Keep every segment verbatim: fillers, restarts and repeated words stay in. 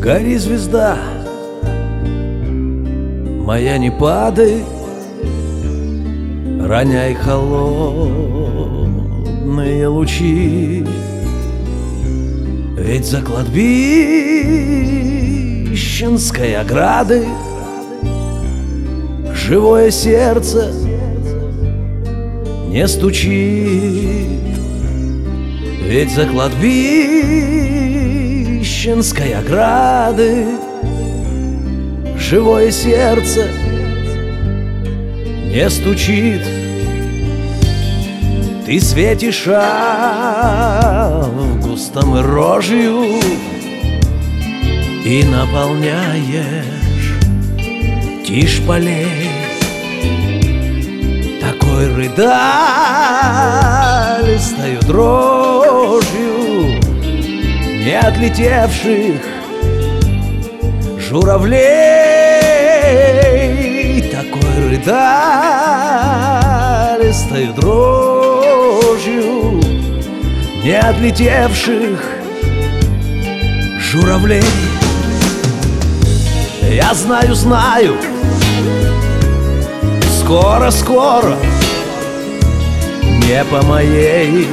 Гори, звезда моя, не падай, роняй холодные лучи. Ведь за кладбищенской оградой живое сердце не стучит. Ведь за кладбищенской оградой живое сердце не стучит. Ты светишь августом и рожью и наполняешь тишь полей. Такой рыдалистою дрожью не отлетевших журавлей. Такой рыдалистою дрожью не отлетевших журавлей. Я знаю, знаю, скоро-скоро, не по моей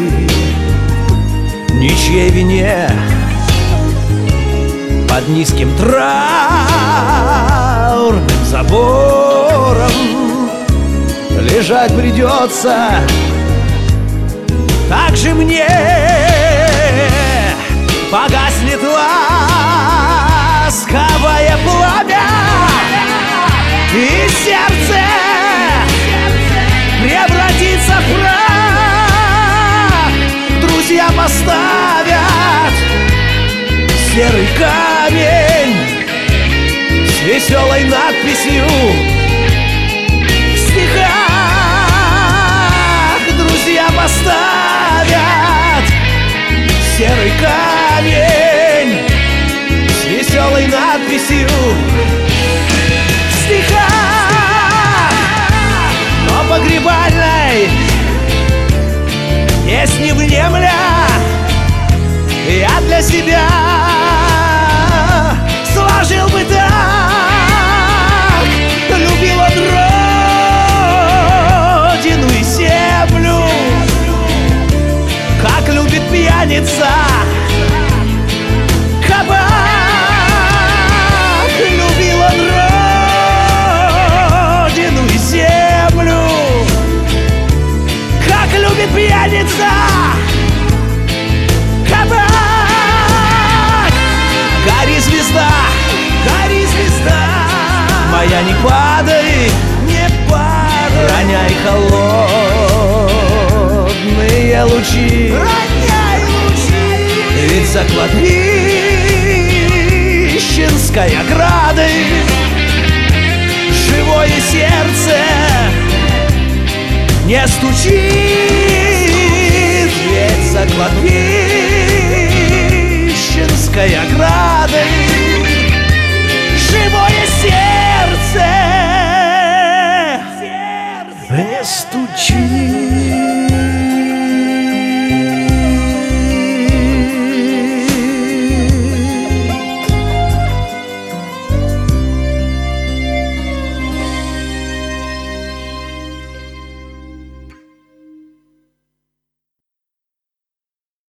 ничьей вине, под низким траурным забором лежать придется так же мне. Погаснет ласковое пламя, и сердце превратится в прах. Друзья поставят серый камень с веселой надписью в стихах. Друзья поставят серый камень с веселой надписью в стихах. Но погребальной песни внемля я для себя сложил бы так: любил он родину и землю, как любит пьяница кабак. Любил он родину и землю, как любит пьяница кабак. Гори, звезда, гори, звезда моя, не падай, не падай, роняй холодные лучи, роняй лучи. Ведь за кладбищенской оградой живое сердце не стучит. Ведь за кладбищенской оградой живое сердце не стучит.